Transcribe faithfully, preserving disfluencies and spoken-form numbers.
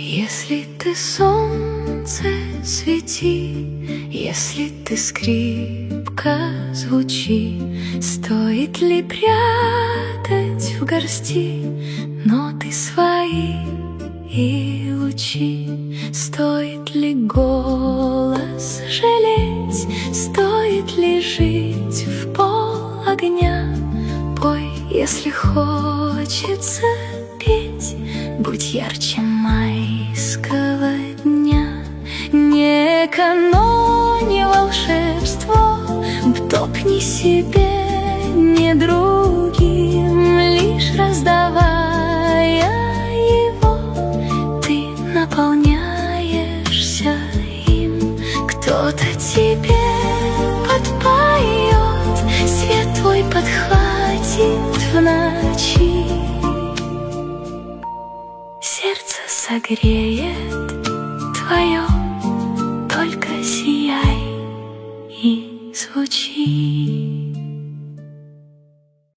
Если ты солнце, свети, если ты скрипка, звучи. Стоит ли прятать в горсти ноты свои и лучи? Стоит ли голос жалеть? Стоит ли жить в пол огня? Пой, если хочется петь, будь ярче майского дня. Не экономи волшебство, втопни себе, не другим, лишь раздавая его, ты наполняешься им. Кто-то тебе подпоет, свет твой подхватит в ночи, сердце согреет твое, только сияй и звучи.